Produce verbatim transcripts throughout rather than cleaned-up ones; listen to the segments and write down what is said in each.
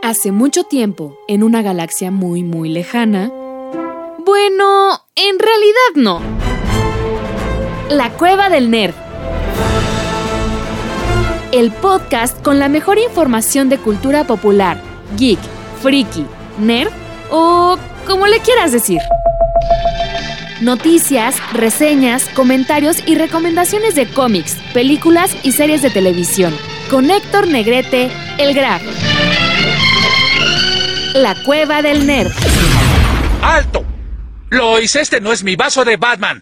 Hace mucho tiempo, en una galaxia muy muy lejana... Bueno, en realidad no. La Cueva del Nerd. El podcast con la mejor información de cultura popular, geek, friki, nerd o como le quieras decir. Noticias, reseñas, comentarios y recomendaciones de cómics, películas y series de televisión. Con Héctor Negrete, el Graf. La Cueva del Nerd. ¡Alto! Lois, este no es mi vaso de Batman.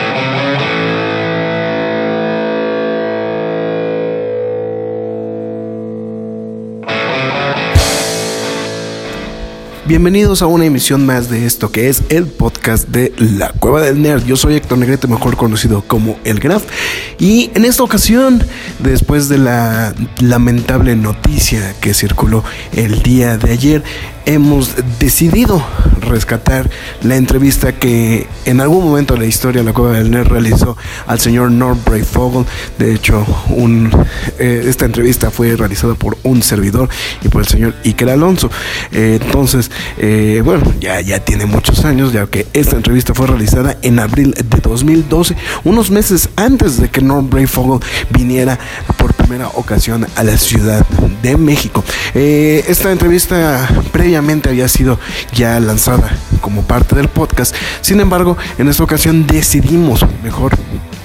Bienvenidos a una emisión más de esto que es el podcast de La Cueva del Nerd. Yo soy Héctor Negrete, mejor conocido como El Graf. Y en esta ocasión, después de la lamentable noticia que circuló el día de ayer, hemos decidido rescatar la entrevista que en algún momento de la historia de La Cueva del Nerd realizó al señor Norm Breyfogle. De hecho, un, eh, esta entrevista fue realizada por un servidor y por el señor Iker Alonso. Eh, entonces, eh, bueno, ya, ya tiene muchos años, ya que esta entrevista fue realizada en abril de dos mil doce, unos meses antes de que Norm Breyfogle viniera por primera ocasión a la Ciudad de México. Eh, esta entrevista previamente había sido ya lanzada como parte del podcast. Sin embargo, en esta ocasión decidimos mejor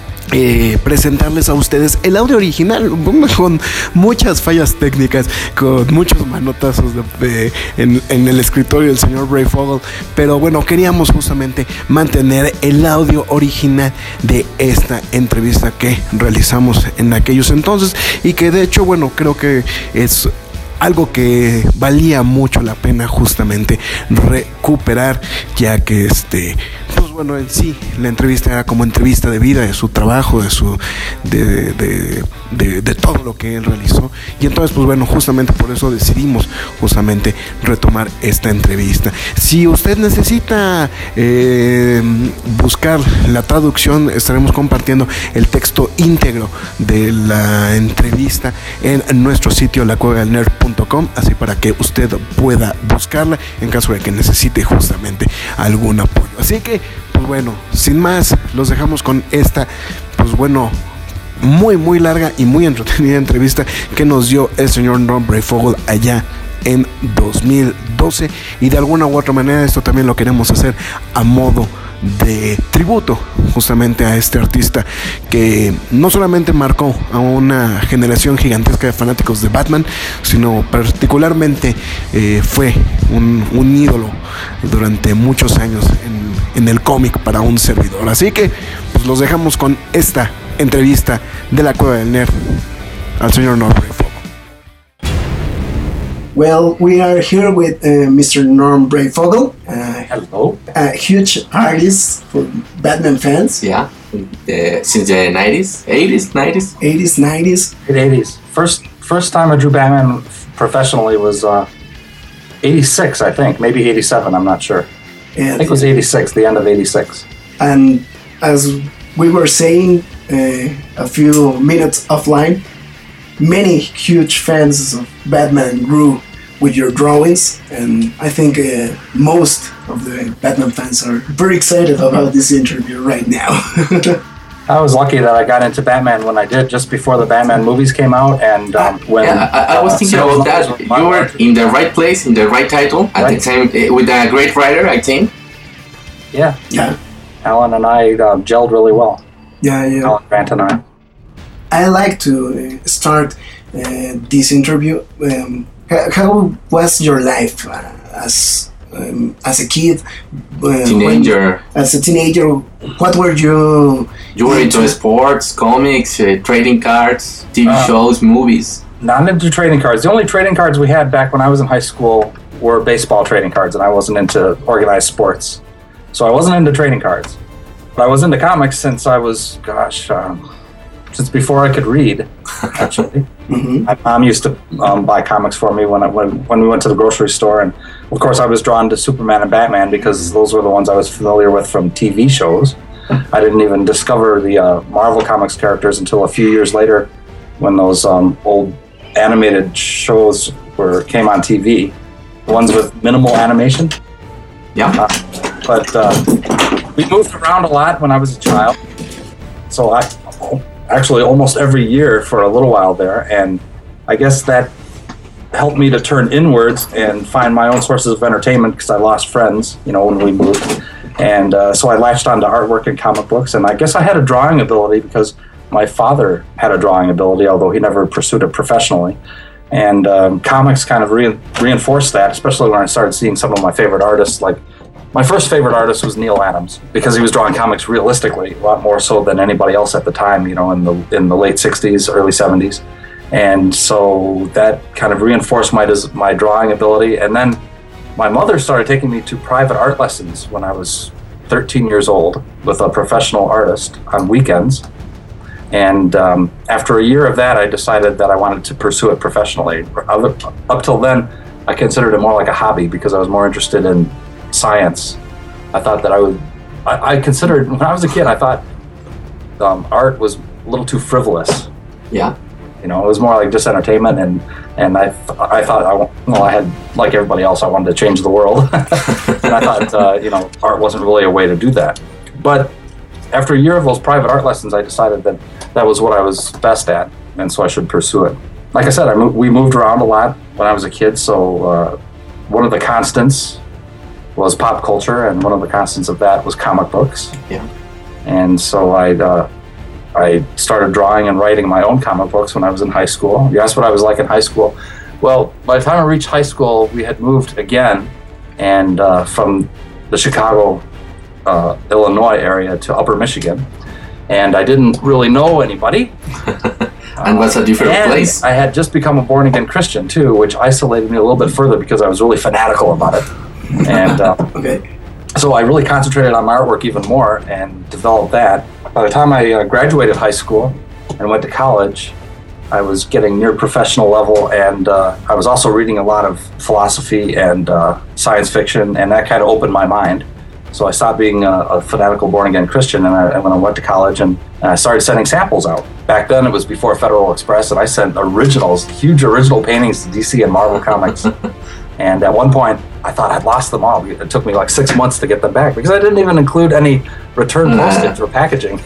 Eh, presentarles a ustedes el audio original con muchas fallas técnicas, con muchos manotazos de, de, en, en el escritorio del señor Breyfogle, pero bueno, queríamos justamente mantener el audio original de esta entrevista que realizamos en aquellos entonces y que de hecho, bueno, creo que es algo que valía mucho la pena justamente recuperar, ya que este, pues bueno, en sí la entrevista era como entrevista de vida, de su trabajo, de su, de, de, de, de todo lo que él realizó. Y entonces, pues bueno, justamente por eso decidimos justamente retomar esta entrevista. Si usted necesita eh, buscar la traducción, estaremos compartiendo el texto íntegro de la entrevista en nuestro sitio la cueva del nerd punto com, así para que usted pueda buscarla en caso de que necesite justamente algún apoyo. Así que, pues bueno, sin más, los dejamos con esta, pues bueno, muy muy larga y muy entretenida entrevista que nos dio el señor Norm Breyfogle allá en dos mil doce, y de alguna u otra manera esto también lo queremos hacer a modo de tributo justamente a este artista que no solamente marcó a una generación gigantesca de fanáticos de Batman, sino particularmente eh, fue un, un ídolo durante muchos años en, en el cómic para un servidor. Así que pues los dejamos con esta entrevista de La Cueva del Nerd al señor Norm Breyfogle. Well, we are here with uh, Mister Norm Breyfogle. Uh, Hello. A huge artist for Batman fans. Yeah, uh, since the nineties, eighties, nineties. eighties, nineties. eighties. First, first time I drew Batman professionally was uh, eighty-six, I think. Maybe eighty-seven, I'm not sure. And, I think it was eighty-six, the end of eighty-six. And as we were saying uh, a few minutes offline, many huge fans of Batman grew with your drawings, and I think uh, most of the Batman fans are very excited about this interview right now. I was lucky that I got into Batman when I did, just before the Batman movies came out, and um, when yeah, I, I was uh, thinking about that. You were in the right place, in the right title, at right. the time, uh, with a great writer, I think. Yeah. Yeah. Alan and I uh, gelled really well. Yeah, yeah. Alan Grant and I. I like to uh, start uh, this interview. Um, how, how was your life uh, as um, as a kid? Uh, teenager. When, as a teenager, what were you? You were into, into sports, comics, uh, trading cards, T V uh, shows, movies. Not into trading cards. The only trading cards we had back when I was in high school were baseball trading cards, and I wasn't into organized sports, so I wasn't into trading cards. But I was into comics since I was, gosh. Um, Since before I could read, actually. Mm-hmm. My mom used to um, buy comics for me when, I, when when we went to the grocery store, and of course I was drawn to Superman and Batman because those were the ones I was familiar with from T V shows. I didn't even discover the uh, Marvel Comics characters until a few years later, when those um, old animated shows were came on T V. the ones with minimal animation. Yeah. Uh, but uh, we moved around a lot when I was a child. So I actually almost every year for a little while there. And I guess that helped me to turn inwards and find my own sources of entertainment because I lost friends, you know, when we moved. And uh, so I latched onto artwork and comic books. And I guess I had a drawing ability because my father had a drawing ability, although he never pursued it professionally. And um, comics kind of re- reinforced that, especially when I started seeing some of my favorite artists. Like, my first favorite artist was Neil Adams because he was drawing comics realistically, a lot more so than anybody else at the time, you know, in the in the late sixties, early seventies. And so that kind of reinforced my des- my drawing ability. And then my mother started taking me to private art lessons when I was thirteen years old with a professional artist on weekends. And um, after a year of that, I decided that I wanted to pursue it professionally. Up till then, I considered it more like a hobby because I was more interested in science. I thought that I would, I, I considered, when I was a kid, I thought um, art was a little too frivolous. Yeah. You know, it was more like just entertainment, and, and I th- I thought, I, well, I had, like everybody else, I wanted to change the world. And I thought, uh, you know, art wasn't really a way to do that. But after a year of those private art lessons, I decided that that was what I was best at, and so I should pursue it. Like I said, I mo- we moved around a lot when I was a kid, so uh, one of the constants was pop culture, and one of the constants of that was comic books. Yeah. And so I uh, I started drawing and writing my own comic books when I was in high school. You asked what I was like in high school. Well, by the time I reached high school, we had moved again, and uh, from the Chicago, uh, Illinois area to Upper Michigan. And I didn't really know anybody. And was a different and place. I had just become a born-again Christian, too, which isolated me a little bit further because I was really fanatical about it. And uh, Okay. so I really concentrated on my artwork even more and developed that. By the time I uh, graduated high school and went to college, I was getting near professional level, and uh, I was also reading a lot of philosophy and uh, science fiction, and that kind of opened my mind. So I stopped being a, a fanatical born-again Christian, and, I, and when I went to college, and, and I started sending samples out. Back then, it was before Federal Express, and I sent originals, huge original paintings to D C and Marvel Comics. And at one point, I thought I'd lost them all. It took me like six months to get them back because I didn't even include any return postage or packaging.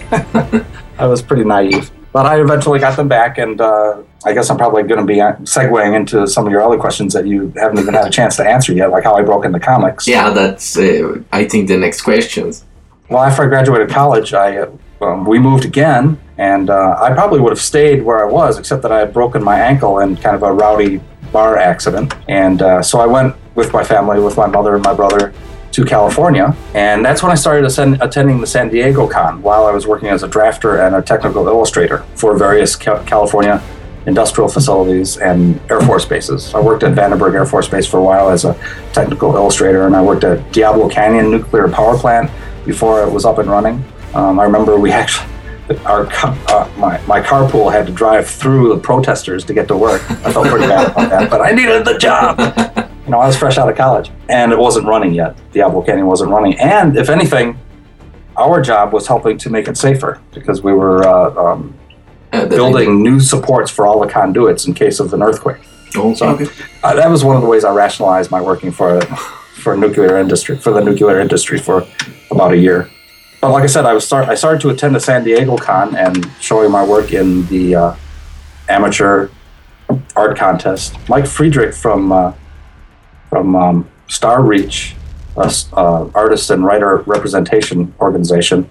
I was pretty naive. But I eventually got them back, and uh, I guess I'm probably going to be segueing into some of your other questions that you haven't even had a chance to answer yet, like how I broke into comics. Yeah, that's, uh, I think, the next questions. Well, after I graduated college, I uh, um, we moved again, and uh, I probably would have stayed where I was, except that I had broken my ankle in kind of a rowdy bar accident. And uh, so I went with my family, with my mother and my brother, to California, and that's when I started ascend- attending the San Diego Con while I was working as a drafter and a technical illustrator for various Ca- California industrial facilities and Air Force bases. I worked at Vandenberg Air Force Base for a while as a technical illustrator, and I worked at Diablo Canyon Nuclear Power Plant before it was up and running. Um, I remember we actually, our uh, my, my carpool had to drive through the protesters to get to work. I felt pretty bad about that, but I needed the job. You know, I was fresh out of college, and it wasn't running yet. Diablo Canyon wasn't running. And if anything, our job was helping to make it safer because we were uh, um, uh, building new supports for all the conduits in case of an earthquake. Oh, so okay. uh, that was one of the ways I rationalized my working for for nuclear industry, for the nuclear industry for about a year. But like I said, I was start I started to attend the San Diego Con and showing my work in the uh, amateur art contest. Mike Friedrich from uh, from um, Star Reach, a uh, artist and writer representation organization,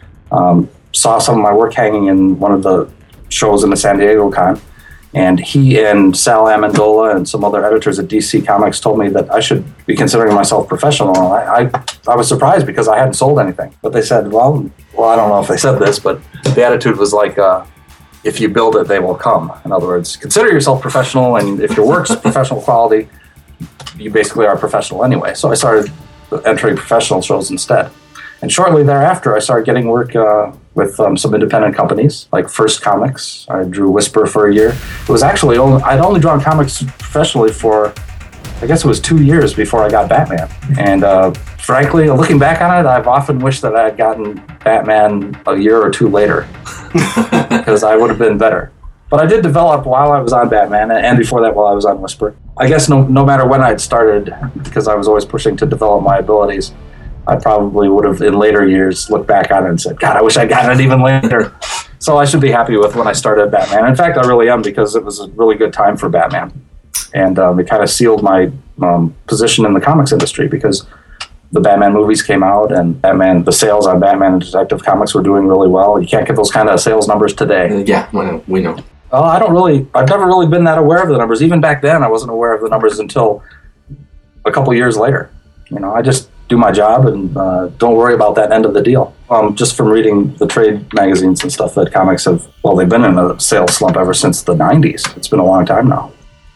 um, saw some of my work hanging in one of the shows in the San Diego Con, and he and Sal Amendola and some other editors at D C Comics told me that I should be considering myself professional. I, I I was surprised because I hadn't sold anything, but they said, well, well, I don't know if they said this, but the attitude was like, uh, if you build it, they will come. In other words, consider yourself professional, and if your work's professional quality, you basically are professional anyway. So I started entering professional shows instead. And shortly thereafter, I started getting work uh, with um, some independent companies, like First Comics. I drew Whisper for a year. It was actually, only, I'd only drawn comics professionally for, I guess it was two years before I got Batman. And uh, frankly, looking back on it, I've often wished that I had gotten Batman a year or two later, because I would have been better. But I did develop while I was on Batman, and before that while I was on Whisper. I guess no no matter when I'd started, because I was always pushing to develop my abilities, I probably would have in later years looked back on it and said, God, I wish I'd gotten it even later. So I should be happy with when I started Batman. In fact, I really am, because it was a really good time for Batman. And um, it kind of sealed my um, position in the comics industry, because the Batman movies came out, and Batman, the sales on Batman and Detective Comics were doing really well. You can't get those kind of sales numbers today. Uh, yeah, well, we know. Well, I don't really, I've never really been that aware of the numbers. Even back then, I wasn't aware of the numbers until a couple years later. You know, I just do my job and uh, don't worry about that end of the deal. Um, just from reading the trade magazines and stuff, that comics have, well, they've been in a sales slump ever since the nineties. It's been a long time now.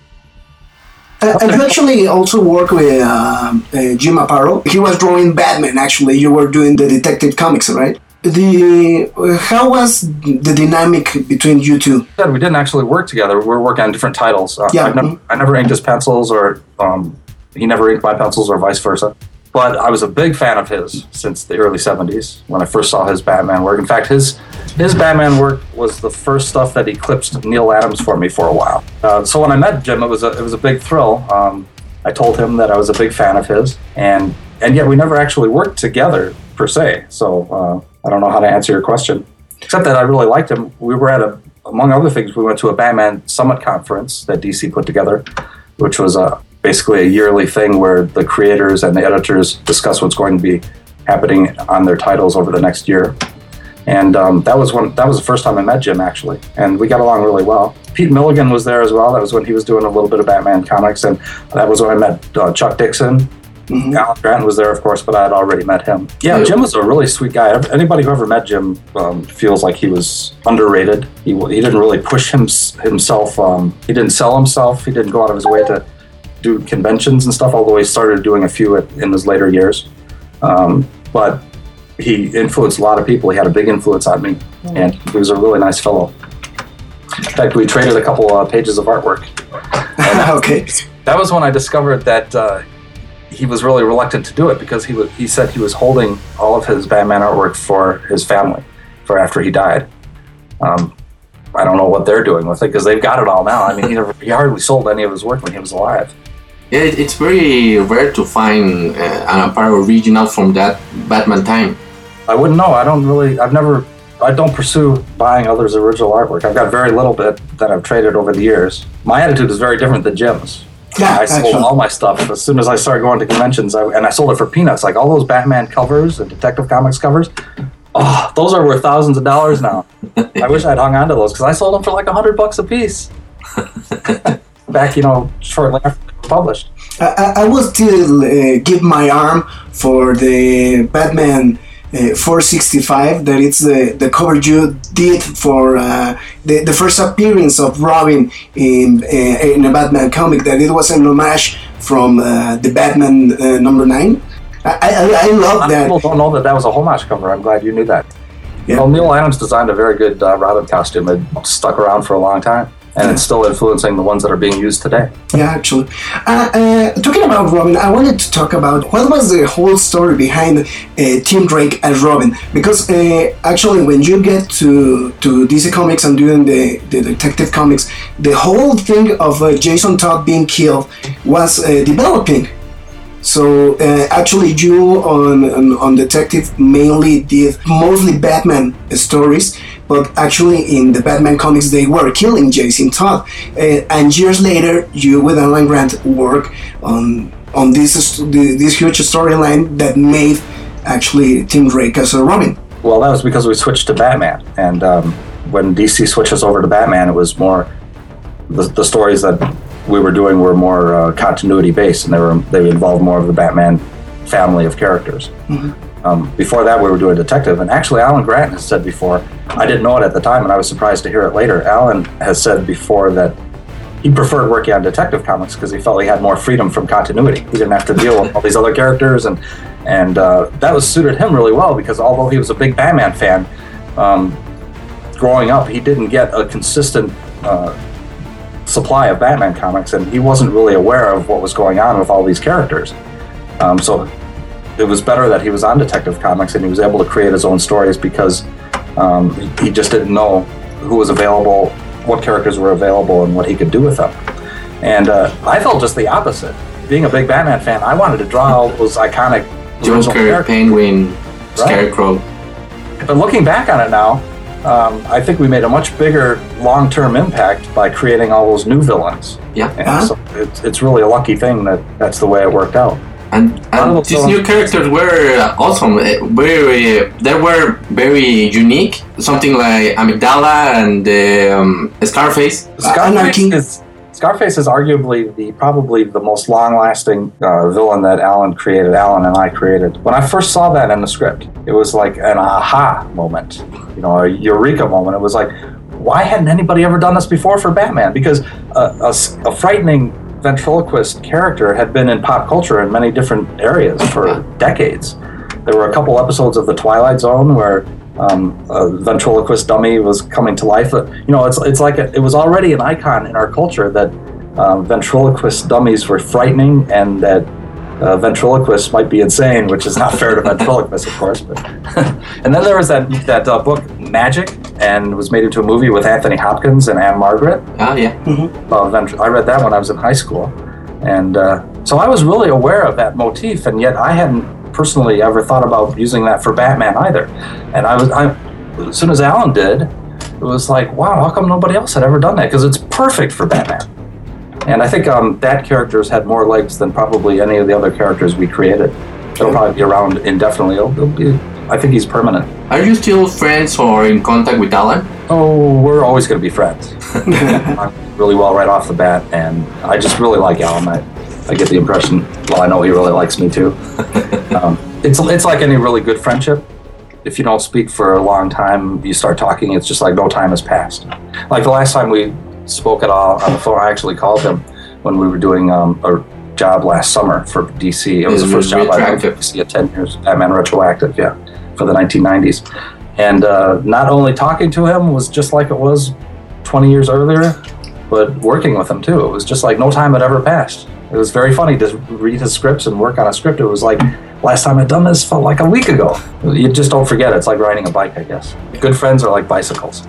Uh, and you actually also work with uh, uh, Jim Aparo. He was drawing Batman, actually. You were doing the Detective Comics, right? The uh, How was the dynamic between you two? We didn't actually work together. We were working on different titles. Uh, yeah. I never, I never inked his pencils, or um, he never inked my pencils, or vice versa. But I was a big fan of his since the early seventies, when I first saw his Batman work. In fact, his his Batman work was the first stuff that eclipsed Neil Adams for me for a while. Uh, so when I met Jim, it was a it was a big thrill. Um, I told him that I was a big fan of his, and and yet we never actually worked together per se. So uh, I don't know how to answer your question, except that I really liked him. We were at a, among other things, we went to a Batman Summit conference that D C put together, which was a basically a yearly thing where the creators and the editors discuss what's going to be happening on their titles over the next year. And um, that was when that was the first time I met Jim, actually, and we got along really well. Pete Milligan was there as well. That was when he was doing a little bit of Batman comics, and that was when I met uh, Chuck Dixon. Mm-hmm. Alan Grant was there, of course, but I had already met him. Yeah, Jim was a really sweet guy. Anybody who ever met Jim um, feels like he was underrated. He he didn't really push him, himself. Um, he didn't sell himself. He didn't go out of his way to do conventions and stuff, although he started doing a few at, in his later years. Um, but he influenced a lot of people. He had a big influence on me, and he was a really nice fellow. In fact, we traded a couple uh, pages of artwork. Okay. That was when I discovered that uh, he was really reluctant to do it, because he was, he said he was holding all of his Batman artwork for his family for after he died. Um, I don't know what they're doing with it, because they've got it all now. I mean, he, never, he hardly sold any of his work when he was alive. Yeah, it, it's very rare to find uh, an Aparo original from that Batman time. I wouldn't know. I don't really, I've never, I don't pursue buying others' original artwork. I've got very little bit that I've traded over the years. My attitude is very different than Jim's. Yeah, I sold actually. all my stuff as soon as I started going to conventions, I, and I sold it for peanuts. Like all those Batman covers and Detective Comics covers, oh, those are worth thousands of dollars now. I wish I'd hung on to those, because I sold them for like a hundred bucks a piece. Back, you know, shortly after they were published. I, I will still uh, give my arm for the Batman uh, four sixty-five. That it's the, the cover you did for uh, the, the first appearance of Robin in uh, in a Batman comic. That it was an homage from uh, the Batman uh, number nine. I, I, I love that. People don't know that that was a homage cover. I'm glad you knew that. Yeah. Well, Neil Adams designed a very good uh, Robin costume. It stuck around for a long time. And yeah. It's still influencing the ones that are being used today. Yeah, actually. Uh, uh, talking about Robin, I wanted to talk about what was the whole story behind uh, Tim Drake as Robin. Because uh, actually, when you get to, to D C Comics and doing the, the Detective Comics, the whole thing of uh, Jason Todd being killed was uh, developing. So uh, actually, you on, on on Detective mainly did mostly Batman stories, but actually in the Batman comics they were killing Jason Todd, uh, and years later you with Alan Grant work on on this this huge storyline that made actually Tim Drake as a Robin. Well, that was because we switched to Batman, and um, when D C switches over to Batman, it was more the, the stories that we were doing were more uh, continuity based, and they were they involved more of the Batman family of characters. Mm-hmm. Um, before that, we were doing detective, and actually, Alan Grant has said before. I didn't know it at the time, and I was surprised to hear it later. Alan has said before that he preferred working on Detective Comics because he felt he had more freedom from continuity. He didn't have to deal with all these other characters, and and uh, that was suited him really well because although he was a big Batman fan, um, growing up, he didn't get a consistent Uh, supply of Batman comics, and he wasn't really aware of what was going on with all these characters. Um, so it was better that he was on Detective Comics and he was able to create his own stories because um, he just didn't know who was available what characters were available and what he could do with them. And uh, I felt just the opposite. Being a big Batman fan, I wanted to draw all those iconic Joker, Penguin, right. Scarecrow. But looking back on it now, um, I think we made a much bigger long-term impact by creating all those new villains. Yeah. And Uh-huh. so it's, it's really a lucky thing that that's the way it worked out. And, and Oh, these so- new characters were uh, awesome. Uh, Very, uh, they were very unique. Something like Amygdala and um, Scarface. Anarchy. is Scarface is arguably the probably the most long-lasting uh, villain that Alan created. Alan and I created. When I first saw that in the script, it was like an aha moment, you know, a eureka moment. It was like, why hadn't anybody ever done this before for Batman? Because uh, a, s- a frightening ventriloquist character had been in pop culture in many different areas for decades. There were a couple episodes of The Twilight Zone where um, a ventriloquist dummy was coming to life. Uh, You know, it's it's like a, it was already an icon in our culture that um, ventriloquist dummies were frightening and that uh, ventriloquists might be insane, which is not fair to ventriloquists, of course. But and then there was that that uh, book Magic, and it was made into a movie with Anthony Hopkins and Anne Margaret. Oh, yeah. Uh, ventri- I read that when I was in high school, and uh, so I was really aware of that motif, and yet I hadn't personally ever thought about using that for Batman either. And I was, I, as soon as Alan did, it was like, wow, how come nobody else had ever done that? Because it's perfect for Batman. And I think um, that character's had more legs than probably any of the other characters we created. It'll probably be around indefinitely. It'll, it'll be, I think he's permanent. Are you still friends or in contact with Alan? Oh, we're always going to be friends. I'm really well right off the bat, and I just really like Alan. I, I get the impression, well, I know he really likes me too. Um, it's it's like any really good friendship. If you don't speak for a long time, you start talking, it's just like no time has passed. Like the last time we spoke at all on the phone, I actually called him when we were doing um, a job last summer for D C. It was the first job I had for D C at ten years, Batman Retroactive, yeah, for the nineteen nineties. And uh, not only talking to him was just like it was twenty years earlier, but working with him too. It was just like no time had ever passed. It was very funny to read his scripts and work on a script. It was like, last time I'd done this felt like a week ago. You just don't forget. It's like riding a bike, I guess. Good friends are like bicycles.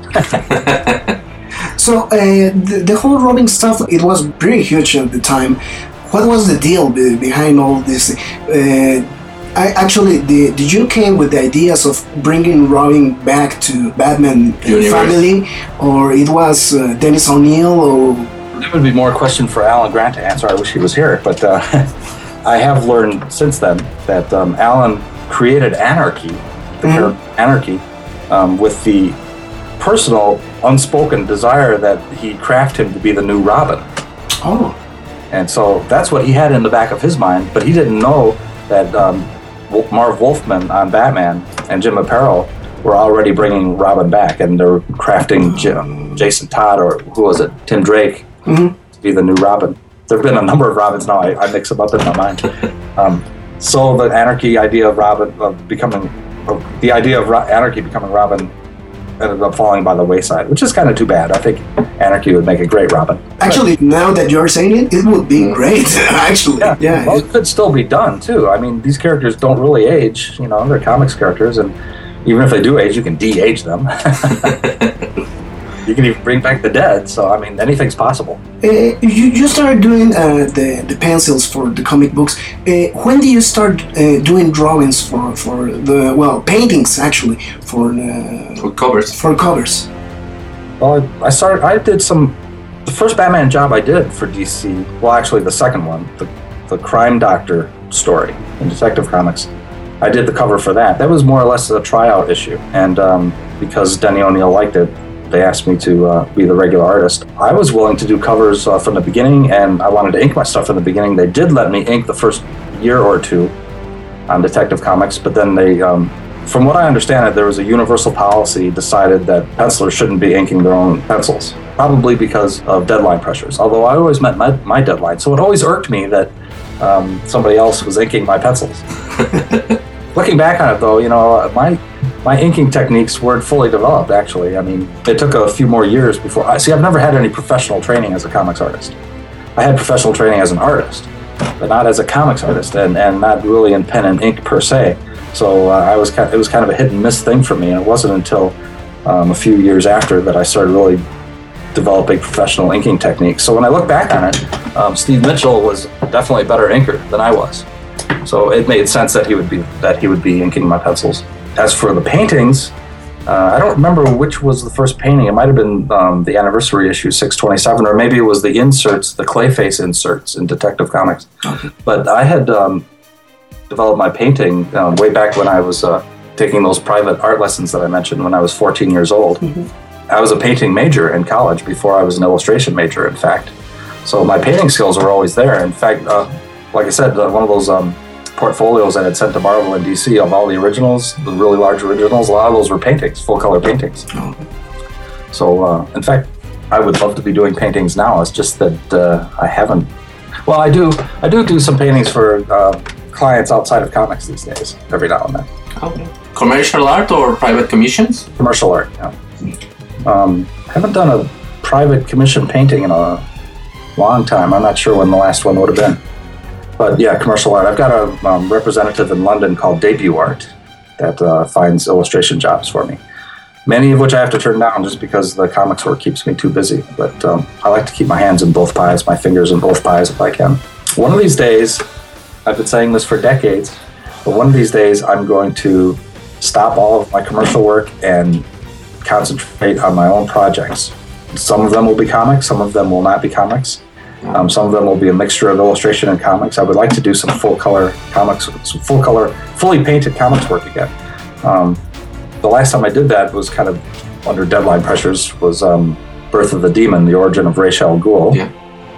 So uh, the, the whole Robin stuff, it was pretty huge at the time. What was the deal be- behind all this? Uh, I actually, the, did you came with the ideas of bringing Robin back to Batman Universe. family, or it was uh, Dennis O'Neil, or That would be more a question for Alan Grant to answer. I wish he was here. But uh, I have learned since then that um, Alan created Anarchy, the Mhm. character Anarchy, um, with the personal, unspoken desire that he craft him to be the new Robin. oh, And so that's what he had in the back of his mind, but he didn't know that um, Wol- Marv Wolfman on Batman and Jim Aparo were already bringing Robin back, and they're crafting J- Jason Todd, or who was it, Tim Drake, Mhm. to be the new Robin. There have been a number of Robins now, I, I mix them up in my mind. Um, so the Anarchy idea of Robin, of becoming, of the idea of Ro- Anarchy becoming Robin ended up falling by the wayside, which is kind of too bad. I think Anarchy would make a great Robin. actually, now that you're saying it, it would be great. Actually, Yeah, yeah. well, it could still be done too. I mean, these characters don't really age. You know, they're comics characters, and even if they do age, you can de-age them. You can even bring back the dead. So, I mean, anything's possible. Uh, you, you started doing uh, the, the pencils for the comic books. Uh, when did you start uh, doing drawings for, for the, well, paintings actually, for the, For covers. for covers? Well, I, I started. I did some. The first Batman job I did for D C. Well, actually, the second one, the the Crime Doctor story in Detective Comics. I did the cover for that. That was more or less a tryout issue, and um, because Denny O'Neil liked it, they asked me to uh, be the regular artist. I was willing to do covers uh, from the beginning, and I wanted to ink my stuff from the beginning. They did let me ink the first year or two on Detective Comics, but then they, um, from what I understand it, there was a universal policy decided that pencilers shouldn't be inking their own pencils, probably because of deadline pressures. Although I always met my, my deadline, so it always irked me that um, somebody else was inking my pencils. Looking back on it, though, you know, my my inking techniques weren't fully developed, actually. I mean, it took a few more years before. I see, I've never had any professional training as a comics artist. I had professional training as an artist, but not as a comics artist, and, and not really in pen and ink per se. So uh, I was kind of, it was kind of a hit and miss thing for me, and it wasn't until um, a few years after that I started really developing professional inking techniques. So when I look back on it, um, Steve Mitchell was definitely a better inker than I was. So it made sense that he would be that he would be inking my pencils. As for the paintings, uh, I don't remember which was the first painting. It might have been um, the anniversary issue six twenty-seven, or maybe it was the inserts, the Clayface inserts in Detective Comics. Okay. But I had um, developed my painting um, way back when I was uh, taking those private art lessons that I mentioned when I was fourteen years old. Mm-hmm. I was a painting major in college before I was an illustration major, in fact. So my painting skills were always there. In fact, uh, like I said, uh, one of those um, portfolios I had sent to Marvel in D C of all the originals, the really large originals, a lot of those were paintings, full-color paintings. Oh. So, uh, in fact, I would love to be doing paintings now. It's just that uh, I haven't. Well, I do. I do do some paintings for uh, clients outside of comics these days, every now and then. Okay. Commercial art or private commissions? Commercial art, yeah. Um, haven't done a private commission painting in a long time. I'm not sure when the last one would have been. But yeah, commercial art. I've got a um, representative in London called Debut Art that uh, finds illustration jobs for me. Many of which I have to turn down just because the comics work keeps me too busy. But um, I like to keep my hands in both pies, my fingers in both pies if I can. One of these days, I've been saying this for decades, but one of these days I'm going to stop all of my commercial work and concentrate on my own projects. Some of them will be comics, some of them will not be comics. Um, some of them will be a mixture of illustration and comics. I would like to do some full-color comics, some full-color, fully painted comics work again. Um, the last time I did that was kind of under deadline pressures, was um, Birth of the Demon, The Origin of Ra's al Ghul. Yeah.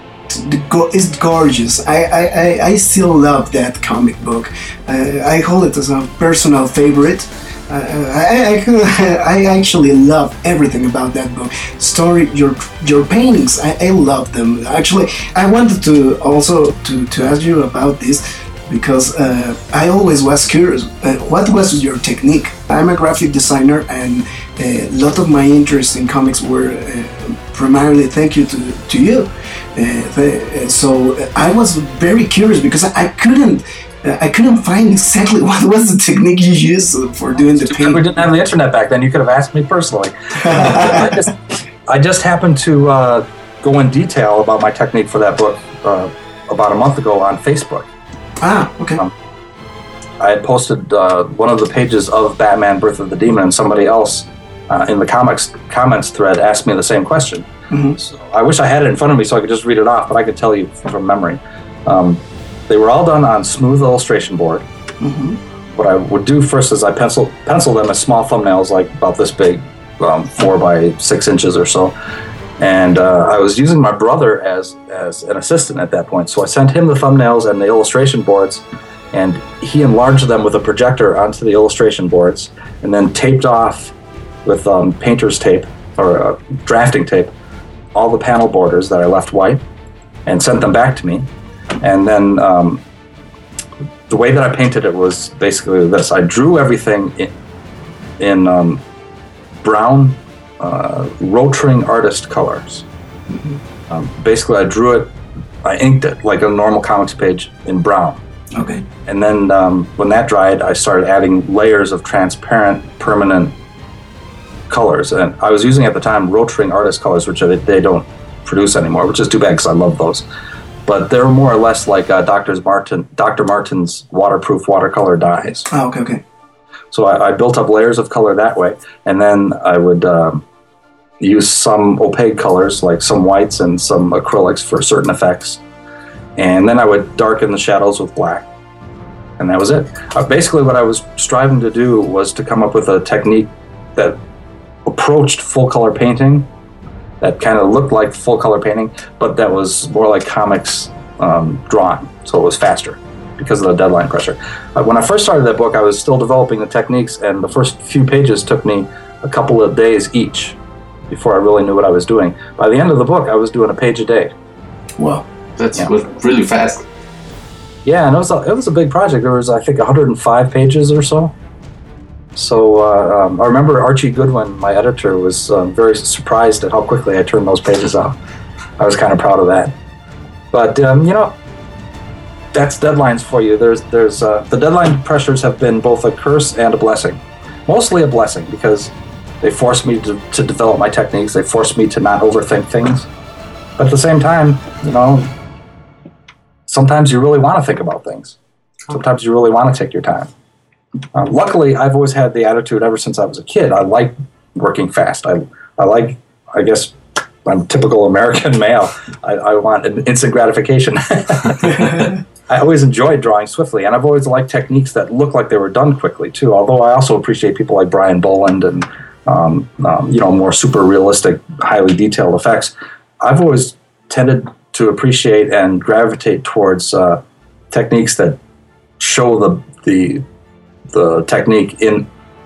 It's gorgeous. I, I, I still love that comic book. Uh, I hold it as a personal favorite. Uh, I, I, I actually love everything about that book. Story, your your paintings, I, I love them. Actually, I wanted to also to, to ask you about this because uh, I always was curious. Uh, what was your technique? I'm a graphic designer, and a lot of my interest in comics were uh, primarily thank you to to you. Uh, the, so I was very curious because I, I couldn't. Uh, I couldn't find exactly what was the technique you used for doing the painting. We didn't have the internet back then. You could have asked me personally. I, just, I just happened to uh, go in detail about my technique for that book uh, about a month ago on Facebook. Ah, okay. Um, I had posted uh, one of the pages of Batman Birth of the Demon, and somebody else uh, in the comics comments thread asked me the same question. Mm-hmm. So I wish I had it in front of me so I could just read it off, but I could tell you from memory. Um, They were all done on smooth illustration board. Mm-hmm. What I would do first is I pencil pencil them as small thumbnails, like about this big, um, four by six inches or so. And uh, I was using my brother as as an assistant at that point, so I sent him the thumbnails and the illustration boards, and he enlarged them with a projector onto the illustration boards, and then taped off with um, painter's tape or uh, drafting tape all the panel borders that I left white, and sent them back to me. And then um, the way that I painted it was basically this. I drew everything in, in um, brown uh, Rotring artist colors. Mm-hmm. Um, basically, I drew it, I inked it like a normal comics page in brown. Okay. And then um, when that dried, I started adding layers of transparent, permanent colors. And I was using at the time Rotring artist colors, which they don't produce anymore, which is too bad because I love those. But they're more or less like uh, Doctor Martin, Doctor Martin's waterproof watercolor dyes. Oh, okay, okay. So I, I built up layers of color that way, and then I would um, use some opaque colors, like some whites and some acrylics for certain effects. And then I would darken the shadows with black. And that was it. Uh, basically what I was striving to do was to come up with a technique that approached full-color painting, that kind of looked like full-color painting, but that was more like comics um, drawn, so it was faster because of the deadline pressure. Uh, when I first started that book, I was still developing the techniques, and the first few pages took me a couple of days each before I really knew what I was doing. By the end of the book, I was doing a page a day. Wow. That's yeah. was really fast. Yeah, and it was, a, it was a big project. There was, I think, one hundred five pages or so. So uh, um, I remember Archie Goodwin, my editor, was um, very surprised at how quickly I turned those pages out. I was kind of proud of that. But, um, you know, that's deadlines for you. There's, there's uh, the deadline pressures have been both a curse and a blessing. Mostly a blessing, because They forced me to, to develop my techniques. They forced me to not overthink things. But at the same time, you know, sometimes you really want to think about things. Sometimes you really want to take your time. Uh, luckily, I've always had the attitude ever since I was a kid. I like working fast. I I like, I guess, I'm a typical American male. I, I want an instant gratification. I always enjoyed drawing swiftly, and I've always liked techniques that look like they were done quickly, too, although I also appreciate people like Brian Boland and, um, um, you know, more super realistic, highly detailed effects. I've always tended to appreciate and gravitate towards uh, techniques that show the the the technique in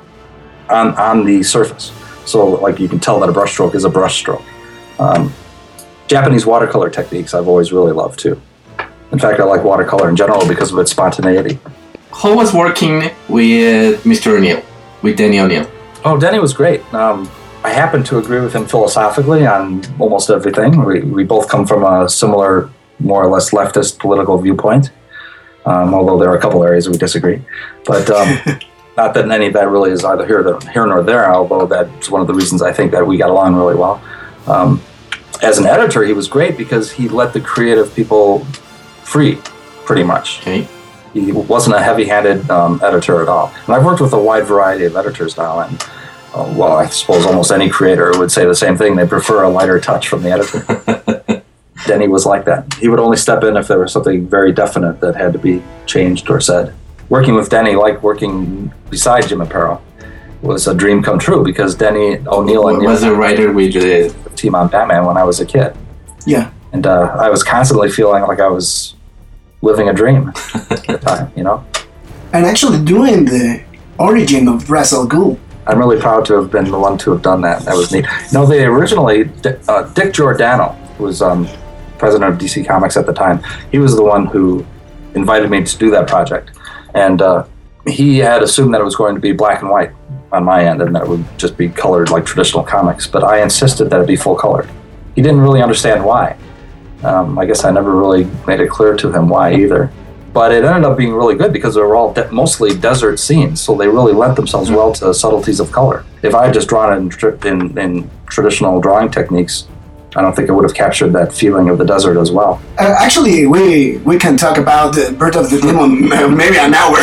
on on the surface. So, like, you can tell that a brushstroke is a brushstroke. Um, Japanese watercolor techniques I've always really loved, too. In fact, I like watercolor in general because of its spontaneity. How was working with Mister O'Neill, with Denny O'Neill? Oh, Denny was great. Um, I happen to agree with him philosophically on almost everything. We, we both come from a similar, more or less leftist political viewpoint, um, although there are a couple areas we disagree. But um, not that any of that really is either here, here nor there, although that's one of the reasons I think that we got along really well. Um, as an editor, he was great because he let the creative people free, pretty much. Okay. He wasn't a heavy-handed um, editor at all. And I've worked with a wide variety of editors now, and uh, well, I suppose almost any creator would say the same thing. They prefer a lighter touch from the editor. Denny was like that. He would only step in if there was something very definite that had to be changed or said. Working with Denny, like working beside Jim Aparo, was a dream come true because Denny O'Neill and was a writer with the team on Batman when I was a kid. Yeah. And uh, I was constantly feeling like I was living a dream at the time, you know? And actually doing the origin of Ra's al Ghul. I'm really proud to have been the one to have done that. That was neat. No, they originally, uh, Dick Giordano, who was um, president of D C Comics at the time, he was the one who invited me to do that project. And uh, he had assumed that it was going to be black and white on my end and that it would just be colored like traditional comics. But I insisted that it be full colored. He didn't really understand why. Um, I guess I never really made it clear to him why either. But it ended up being really good because they were all de- mostly desert scenes, so they really lent themselves well to subtleties of color. If I had just drawn it in, tr- in, in traditional drawing techniques, I don't think it would have captured that feeling of the desert as well. Uh, actually, we we can talk about the Birth of the Demon uh, maybe an hour.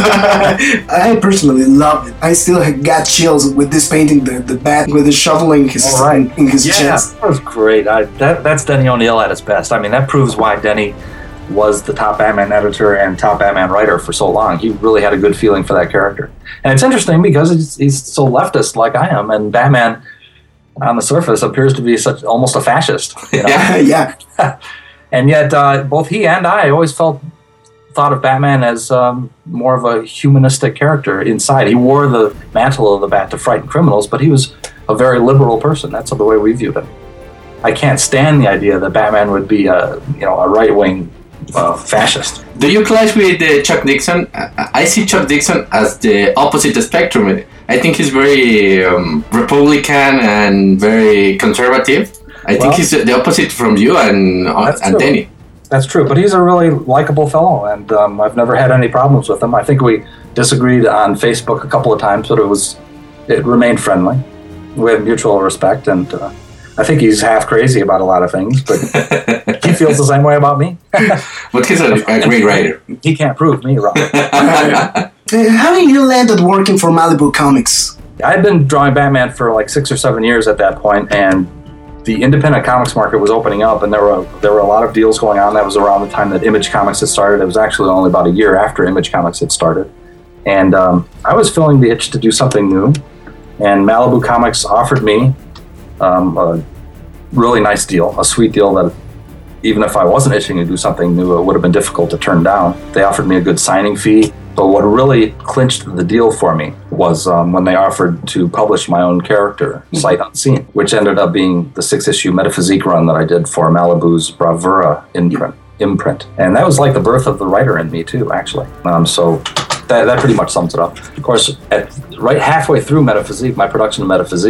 I personally loved it. I still got chills with this painting, the, the bat with the shoveling his, All right. in, in his yeah, chest. That was great. I, that, that's Denny O'Neill at his best. I mean, that proves why Denny was the top Batman editor and top Batman writer for so long. He really had a good feeling for that character. And it's interesting because he's, he's so leftist like I am, and Batman on the surface appears to be such almost a fascist. You know? Yeah, yeah. And yet, uh, both he and I always felt thought of Batman as um, more of a humanistic character inside. He wore the mantle of the Bat to frighten criminals, but he was a very liberal person. That's the way we viewed him. I can't stand the idea that Batman would be a you know a right wing uh, fascist. Do you clash with uh, Chuck Dixon? I, I see Chuck Dixon as the opposite spectrum. I think he's very um, Republican and very conservative. I Well, think he's the opposite from you and, uh, That's and true. Denny. That's true, but he's a really likable fellow, and um, I've never had any problems with him. I think we disagreed on Facebook a couple of times, but it was it remained friendly. We have mutual respect, and uh, I think he's half crazy about a lot of things, but he feels the same way about me. But he's a, a great writer. He can't prove me wrong. Uh, how did you landed working for Malibu Comics? I'd been drawing Batman for like six or seven years at that point, and the independent comics market was opening up, and there were there were a lot of deals going on. That was around the time that Image Comics had started. It was actually only about a year after Image Comics had started, and um, I was feeling the itch to do something new. And Malibu Comics offered me um, a really nice deal, a sweet deal that even if I wasn't itching to do something new, it would have been difficult to turn down. They offered me a good signing fee. But what really clinched the deal for me was um, when they offered to publish my own character, Sight Unseen, which ended up being the six-issue Metaphysique run that I did for Malibu's Bravura imprint. imprint. And that was like the birth of the writer in me, too, actually. Um, so that, that pretty much sums it up. Of course, at, right halfway through Metaphysique, my production of Metaphysique,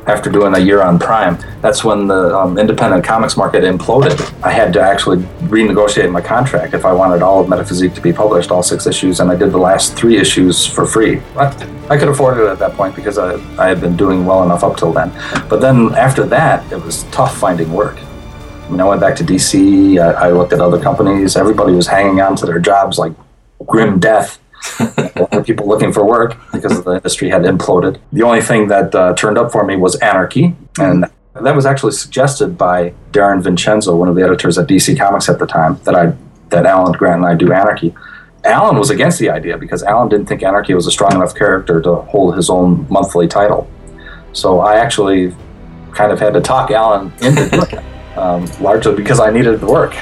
after doing a year on Prime, that's when the um, independent comics market imploded. I had to actually renegotiate my contract if I wanted all of Metaphysique to be published, all six issues, and I did the last three issues for free. I, I could afford it at that point because I, I had been doing well enough up till then. But then after that, it was tough finding work. I mean, I went back to D C, I, I looked at other companies, everybody was hanging on to their jobs like grim death. People looking for work because the industry had imploded. The only thing that uh, turned up for me was Anarchy, and that was actually suggested by Darren Vincenzo, one of the editors at D C Comics at the time, that I that Alan Grant and I do Anarchy. Alan was against the idea because Alan didn't think Anarchy was a strong enough character to hold his own monthly title. So I actually kind of had to talk Alan into doing it, um, largely because I needed the work.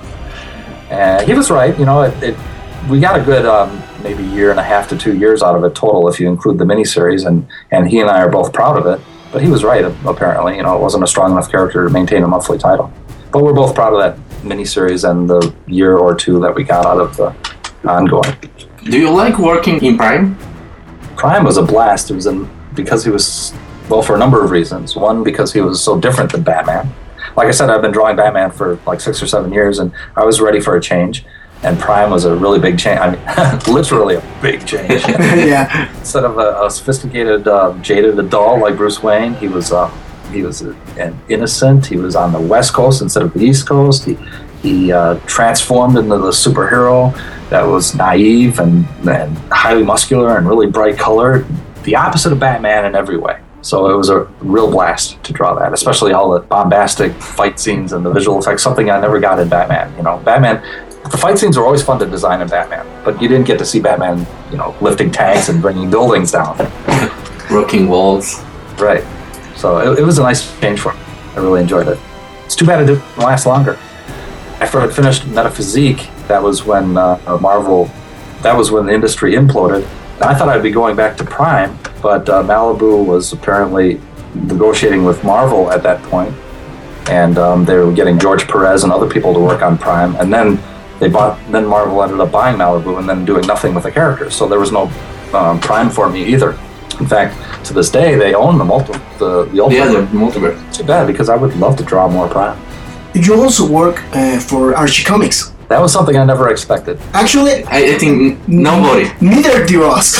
And he was right, you know, it, it we got a good um, maybe year and a half to two years out of it total if you include the miniseries, and, and he and I are both proud of it. But he was right, apparently. You know, it wasn't a strong enough character to maintain a monthly title. But we're both proud of that miniseries and the year or two that we got out of the ongoing. Do you like working in Prime? Prime was a blast. It was in, because he was, well, for a number of reasons. One, because he was so different than Batman. Like I said, I've been drawing Batman for like six or seven years, and I was ready for a change. And Prime was a really big change. I mean, literally a big change. Yeah. Instead of a, a sophisticated, uh, jaded adult like Bruce Wayne, he was uh, he was a, an innocent. He was on the West Coast instead of the East Coast. He he uh, transformed into the superhero that was naive and, and highly muscular and really bright colored. The opposite of Batman in every way. So it was a real blast to draw that, especially all the bombastic fight scenes and the visual effects, something I never got in Batman. You know, Batman, the fight scenes were always fun to design in Batman, but you didn't get to see Batman, you know, lifting tanks and bringing buildings down. Rocking walls. Right. So it, it was a nice change for me. I really enjoyed it. It's too bad it didn't last longer. After I finished Metaphysique, that was when uh, Marvel, that was when the industry imploded. I thought I'd be going back to Prime, but uh, Malibu was apparently negotiating with Marvel at that point, and um, they were getting George Perez and other people to work on Prime, and then they bought. Then Marvel ended up buying Malibu and then doing nothing with the characters, so there was no um, Prime for me either. In fact, to this day, they own the multi the the ultimate. Yeah, the multiverse. Too bad, because I would love to draw more Prime. Did you also work uh, for Archie Comics? That was something I never expected. Actually, I, I think nobody. Neither do us.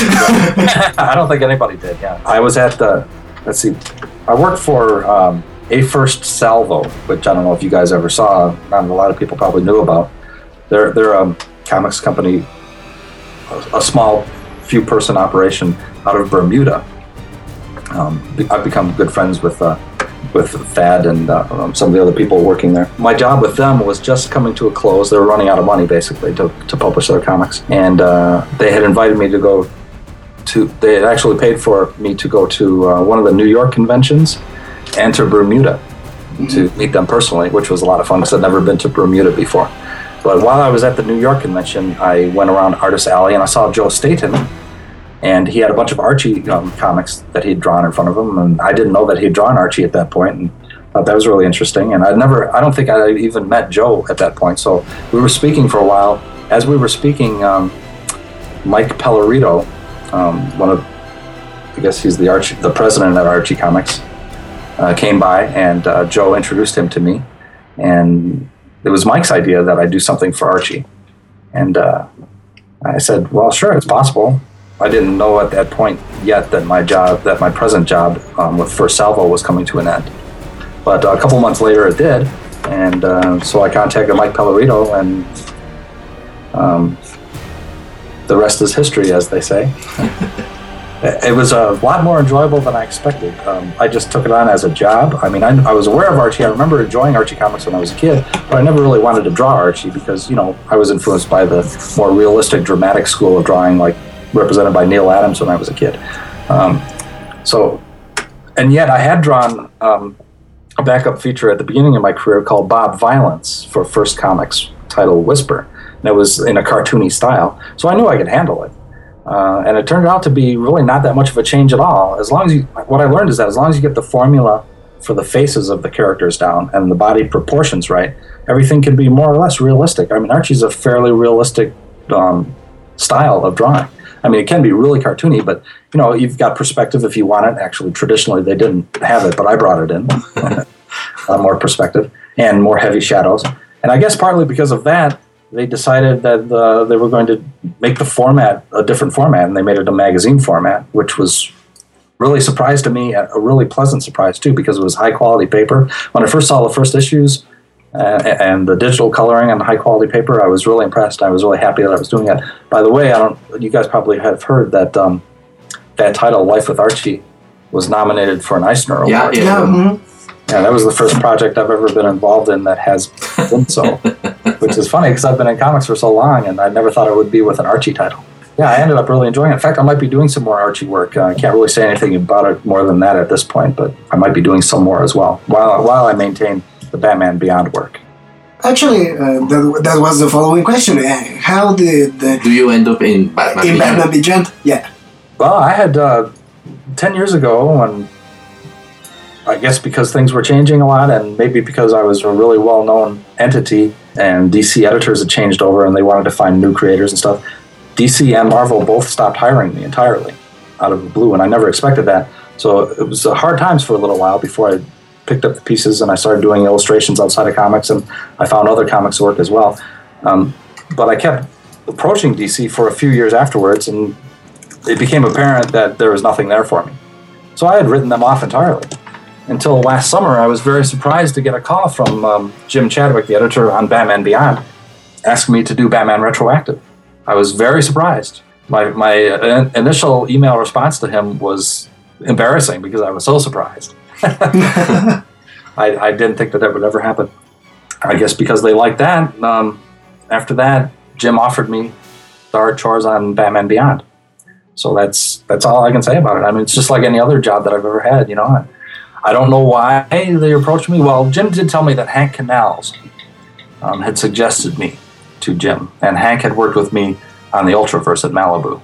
I don't think anybody did, yeah. I was at the, let's see, I worked for um, A First Salvo, which I don't know if you guys ever saw, not a lot of people probably knew about. They're, they're a comics company, a, a small few-person operation out of Bermuda. Um, I've become good friends with uh, with Thad and uh, um, some of the other people working there. My job with them was just coming to a close. They were running out of money, basically, to, to publish their comics. And uh, they had invited me to go to, they had actually paid for me to go to uh, one of the New York conventions and to Bermuda mm-hmm. to meet them personally, which was a lot of fun because I'd never been to Bermuda before. But while I was at the New York convention, I went around Artist Alley and I saw Joe Staton. And he had a bunch of Archie um, comics that he'd drawn in front of him, and I didn't know that he'd drawn Archie at that point, and thought that was really interesting. And I'd never, I don't think I even met Joe at that point. So we were speaking for a while. As we were speaking, um, Mike Pellerito, um, one of, I guess he's the Archie, the president at Archie Comics, uh, came by, and uh, Joe introduced him to me, and it was Mike's idea that I do something for Archie, and uh, I said, well, sure, it's possible. I didn't know at that point yet that my job, that my present job um, with First Salvo was coming to an end. But uh, a couple months later it did, and uh, so I contacted Mike Pellerito, and um, the rest is history, as they say. It was a lot more enjoyable than I expected. Um, I just took it on as a job. I mean, I, I was aware of Archie. I remember enjoying Archie comics when I was a kid, but I never really wanted to draw Archie because, you know, I was influenced by the more realistic, dramatic school of drawing, like represented by Neil Adams when I was a kid. Um, so, and yet I had drawn um, a backup feature at the beginning of my career called Bob Violence for First Comics, titled Whisper. And it was in a cartoony style, so I knew I could handle it. Uh, and it turned out to be really not that much of a change at all. As long as you, what I learned is that as long as you get the formula for the faces of the characters down and the body proportions right, everything can be more or less realistic. I mean, Archie's a fairly realistic um, style of drawing. I mean, it can be really cartoony, but, you know, you've got perspective if you want it. Actually, traditionally, they didn't have it, but I brought it in. A lot more perspective and more heavy shadows. And I guess partly because of that, they decided that uh, they were going to make the format a different format, and they made it a magazine format, which was really a surprise to me, a really pleasant surprise, too, because it was high-quality paper. When I first saw the first issues uh, and the digital coloring on high-quality paper, I was really impressed. I was really happy that I was doing it. By the way, I don't. You guys probably have heard that um, that title, Life with Archie, was nominated for an Eisner Award. Yeah, yeah. Yeah, mm-hmm. Yeah, that was the first project I've ever been involved in that has been so, which is funny because I've been in comics for so long and I never thought it would be with an Archie title. Yeah, I ended up really enjoying it. In fact, I might be doing some more Archie work. Uh, I can't really say anything about it more than that at this point, but I might be doing some more as well while while I maintain the Batman Beyond work. Actually, uh, that, that was the following question. Uh, How did the, Do you end up in Batman in Beyond? Batman Beyond? Yeah. Well, I had uh, ten years ago when I guess because things were changing a lot and maybe because I was a really well-known entity and D C editors had changed over and they wanted to find new creators and stuff, D C and Marvel both stopped hiring me entirely out of the blue, and I never expected that. So it was uh, hard times for a little while before I picked up the pieces and I started doing illustrations outside of comics, and I found other comics work as well. Um, but I kept approaching D C for a few years afterwards, and it became apparent that there was nothing there for me. So I had written them off entirely. Until last summer, I was very surprised to get a call from um, Jim Chadwick, the editor on Batman Beyond, asking me to do Batman Retroactive. I was very surprised. My my uh, initial email response to him was embarrassing because I was so surprised. I, I didn't think that that would ever happen. I guess because they liked that, um, after that, Jim offered me the art chores on Batman Beyond. So that's that's all I can say about it. I mean, it's just like any other job that I've ever had, you know. I, I don't know why they approached me. Well, Jim did tell me that Hank Canals um, had suggested me to Jim, and Hank had worked with me on the Ultraverse at Malibu.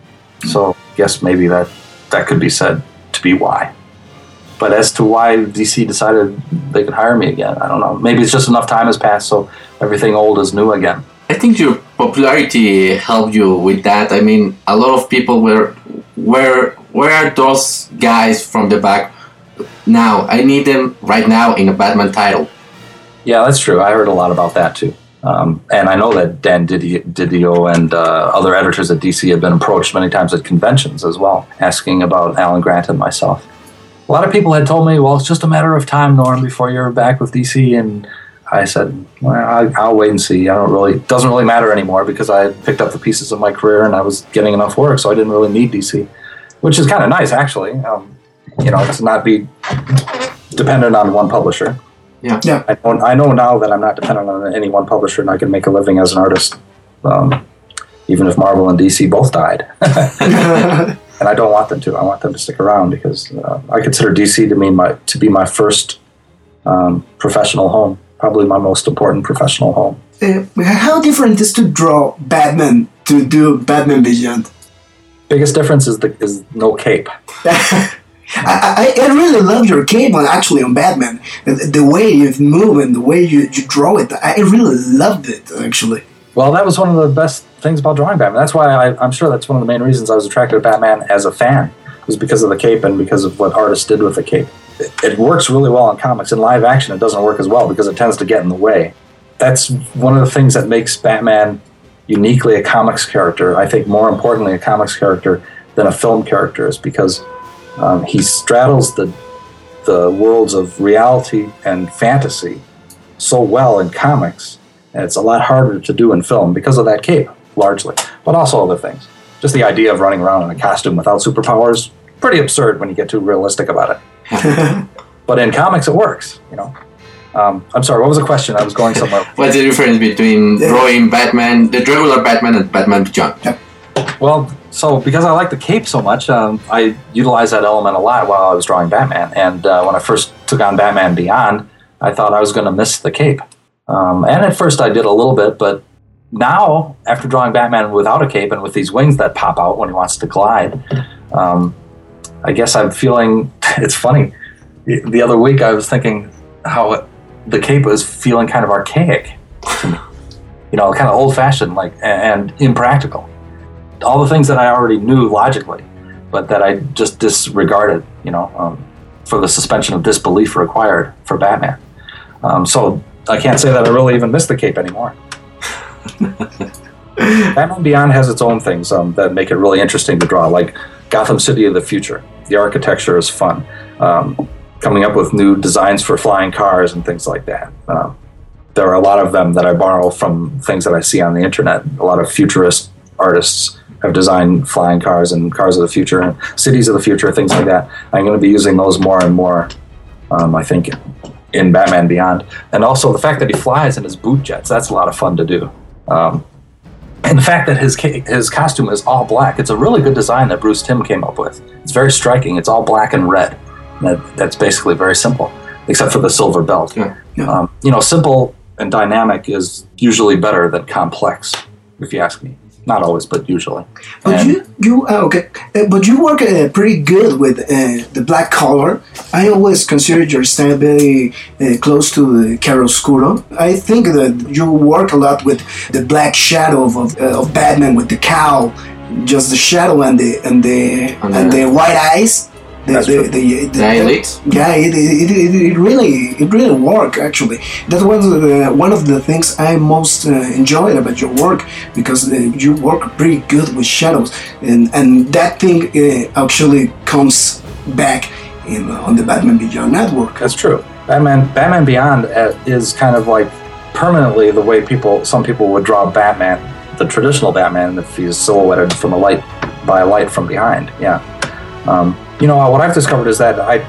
So I guess maybe that, that could be said to be why. But as to why D C decided they could hire me again, I don't know. Maybe it's just enough time has passed, so everything old is new again. I think your popularity helped you with that. I mean, a lot of people were, where, where are those guys from the back now? I need them right now in a Batman title. Yeah, that's true. I heard a lot about that too. Um, and I know that Dan Didio, Didio and uh, other editors at D C have been approached many times at conventions as well, asking about Alan Grant and myself. A lot of people had told me, well, it's just a matter of time, Norm, before you're back with D C. And I said, well, I'll, I'll wait and see. I don't really, it doesn't really matter anymore because I had picked up the pieces of my career and I was getting enough work, so I didn't really need D C, which is kind of nice, actually. Um, you know, to not be dependent on one publisher. Yeah. Yeah. I know, I know now that I'm not dependent on any one publisher and I can make a living as an artist, um, even if Marvel and D C both died. And I don't want them to. I want them to stick around because uh, I consider D C to be my, to be my first um, professional home, probably my most important professional home. Uh, how different is to draw Batman to do Batman Beyond? Biggest difference is the is no cape. I, I, I really love your cape on actually on Batman. The, the way you move and the way you, you draw it, I really loved it actually. Well, that was one of the best things about drawing Batman. That's why I, I'm sure that's one of the main reasons I was attracted to Batman as a fan, was because of the cape and because of what artists did with the cape. It, it works really well in comics. In live action, it doesn't work as well because it tends to get in the way. That's one of the things that makes Batman uniquely a comics character, I think more importantly a comics character than a film character, is because Um, he straddles the the worlds of reality and fantasy so well in comics, and it's a lot harder to do in film because of that cape, largely, but also other things. Just the idea of running around in a costume without superpowers, pretty absurd when you get too realistic about it. But in comics, it works, you know. Um, I'm sorry, what was the question? I was going somewhere. What's the difference between drawing Batman, the regular Batman, and Batman Beyond? Well, so because I like the cape so much, um, I utilized that element a lot while I was drawing Batman. And uh, when I first took on Batman Beyond, I thought I was going to miss the cape. Um, and at first I did a little bit, but now, after drawing Batman without a cape and with these wings that pop out when he wants to glide, um, I guess I'm feeling, it's funny, the other week I was thinking how it, the cape was feeling kind of archaic to me. You know, kind of old-fashioned like and impractical. all the things that I already knew logically, but that I just disregarded, you know, um, for the suspension of disbelief required for Batman. Um, so I can't say that I really even miss the cape anymore. Batman Beyond has its own things um, that make it really interesting to draw, like Gotham City of the future. The architecture is fun. Um, coming up with new designs for flying cars and things like that. Um, there are a lot of them that I borrow from things that I see on the internet. A lot of futurist artists have designed flying cars and cars of the future and cities of the future, things like that. I'm going to be using those more and more, um, I think, in Batman Beyond. And also the fact that he flies in his boot jets, that's a lot of fun to do. Um, and the fact that his ca- his costume is all black, it's a really good design that Bruce Timm came up with. It's very striking. It's all black and red. That, that's basically very simple, except for the silver belt. Yeah. Yeah. Um, you know, simple and dynamic is usually better than complex, if you ask me. Not always, but usually. But And- you, you uh, okay. Uh, but you work uh, pretty good with uh, the black color. I always considered your style very uh, close to the chiaroscuro. I think that you work a lot with the black shadow of of, uh, of Batman with the cowl, just the shadow and the and the And and the- the white eyes. The, That's the, true. the, the, The eyelids? Yeah, it, it, it, it really it really worked actually. That was uh, one of the things I most uh, enjoyed about your work, because uh, you work pretty good with shadows, and and that thing uh, actually comes back in uh, on the Batman Beyond network. That's true. Batman Batman Beyond uh, is kind of like permanently the way people some people would draw Batman, the traditional Batman, if he's silhouetted from a light by a light from behind. Yeah. Um, you know what I've discovered is that I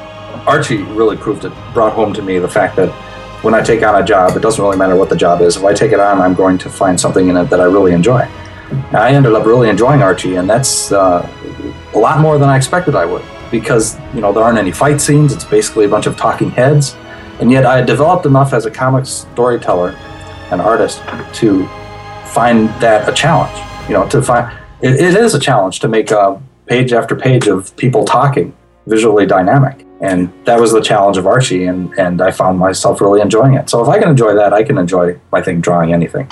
Archie really proved it, brought home to me the fact that when I take on a job, it doesn't really matter what the job is. If I take it on, I'm going to find something in it that I really enjoy. And I ended up really enjoying Archie, and that's uh, a lot more than I expected I would, because you know there aren't any fight scenes. It's basically a bunch of talking heads, and yet I had developed enough as a comic storyteller and artist to find that a challenge. You know, to find it, it is a challenge to make a page after page of people talking, visually dynamic. And that was the challenge of Archie, and, and I found myself really enjoying it. So if I can enjoy that, I can enjoy, I think, drawing anything.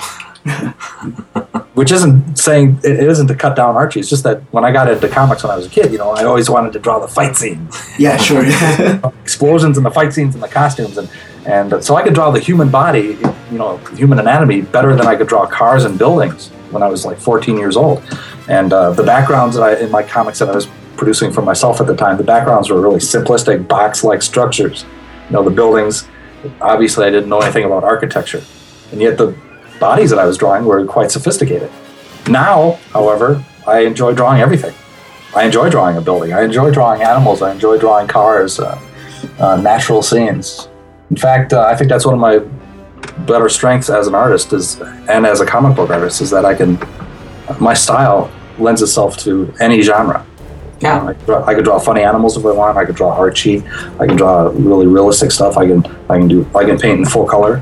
Which isn't saying, it isn't to cut down Archie, it's just that when I got into comics when I was a kid, you know, I always wanted to draw the fight scenes. Yeah, sure. Explosions and the fight scenes and the costumes. And, and so I could draw the human body, you know, human anatomy better than I could draw cars and buildings when I was like fourteen years old. And uh, the backgrounds that I, in my comics that I was producing for myself at the time, the backgrounds were really simplistic box-like structures. You know, the buildings, obviously I didn't know anything about architecture. And yet the bodies that I was drawing were quite sophisticated. Now, however, I enjoy drawing everything. I enjoy drawing a building. I enjoy drawing animals. I enjoy drawing cars, uh, uh, natural scenes. In fact, uh, I think that's one of my better strengths as an artist is, and as a comic book artist, is that I can, my style lends itself to any genre. Yeah. Uh, I, could draw, I could draw funny animals if I want. I could draw Archie. I can draw really realistic stuff. I can I can do I can paint in full color.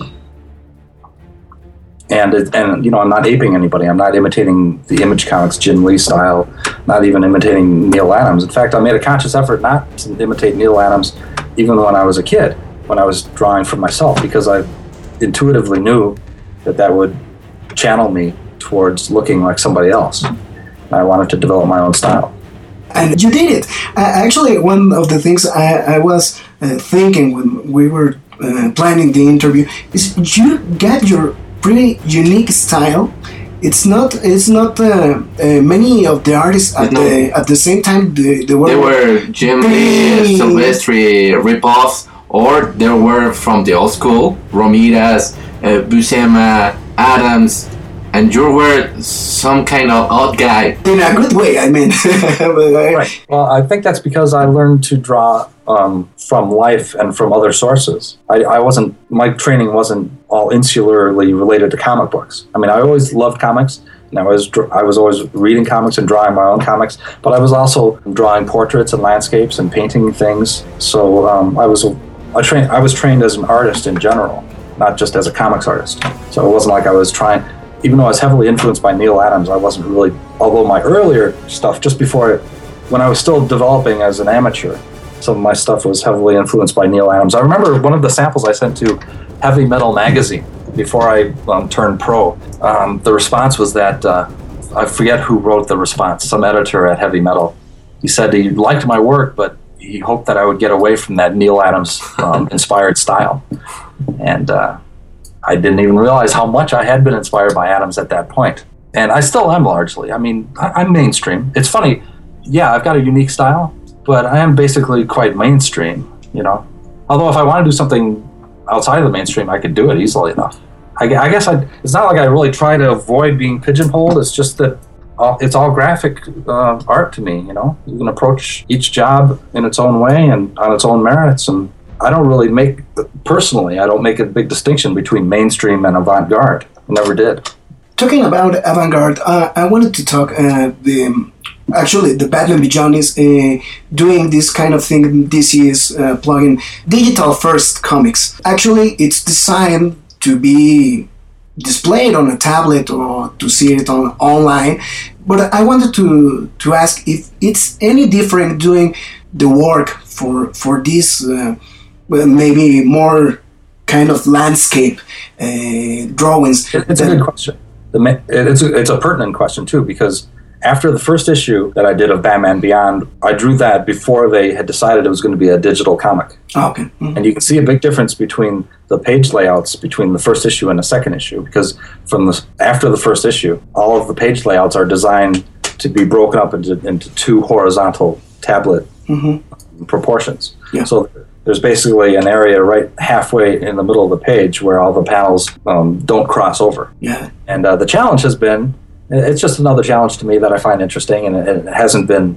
And it, and you know I'm not aping anybody. I'm not imitating the Image Comics Jim Lee style. Not even imitating Neil Adams. In fact, I made a conscious effort not to imitate Neil Adams, even when I was a kid, when I was drawing for myself, because I intuitively knew that that would channel me towards looking like somebody else. I wanted to develop my own style. And you did it. Uh, actually, one of the things I, I was uh, thinking when we were uh, planning the interview is you got your pretty unique style. It's not. It's not uh, uh, many of the artists at No. the at the same time. They, they were. They were Jim Lee, Silvestri ripoffs, or they were from the old school, Ramirez, uh, Buscema, Adams, and you were some kind of odd guy. in a good way. I mean, But I- Right. Well, I think that's because I learned to draw um, from life and from other sources. I, I wasn't, my training wasn't all insularly related to comic books. I mean, I always loved comics, and I was, dr- I was always reading comics and drawing my own comics, but I was also drawing portraits and landscapes and painting things. So um, I was, I trained, I was trained as an artist in general, not just as a comics artist. So it wasn't like I was trying, even though I was heavily influenced by Neil Adams, I wasn't really, although my earlier stuff, just before, when I was still developing as an amateur, some of my stuff was heavily influenced by Neil Adams. I remember one of the samples I sent to Heavy Metal Magazine before I um, turned pro. Um, the response was that uh, I forget who wrote the response, some editor at Heavy Metal. He said he liked my work, but he hoped that I would get away from that Neil Adams um, inspired style. And uh, I didn't even realize how much I had been inspired by Adams at that point. And I still am largely. I mean, I, I'm mainstream. It's funny, yeah, I've got a unique style, but I am basically quite mainstream, you know. Although if I want to do something outside of the mainstream, I could do it easily enough. I, I guess I, it's not like I really try to avoid being pigeonholed. It's just that all, it's all graphic uh, art to me, you know. You can approach each job in its own way and on its own merits. And I don't really make, personally, I don't make a big distinction between mainstream and avant-garde. I never did. Talking about avant-garde, uh, I wanted to talk, uh, the actually, the Batman Beyond is uh, doing this kind of thing D C is uh, plugging digital-first comics. Actually, it's designed to be displayed on a tablet or to see it on online. But I wanted to to ask if it's any different doing the work for for this uh, maybe more kind of landscape uh, drawings. It's a good question. The, it's a, it's a pertinent question too, because after the first issue that I did of Batman Beyond, I drew that before they had decided it was going to be a digital comic. Oh, okay. Mm-hmm. And you can see a big difference between the page layouts between the first issue and the second issue, because from the after the first issue, all of the page layouts are designed to be broken up into, into two horizontal tablet mm-hmm. proportions. Yeah. So there's basically an area right halfway in the middle of the page where all the panels um, don't cross over. Yeah. And uh, the challenge has been, it's just another challenge to me that I find interesting, and it, it hasn't been,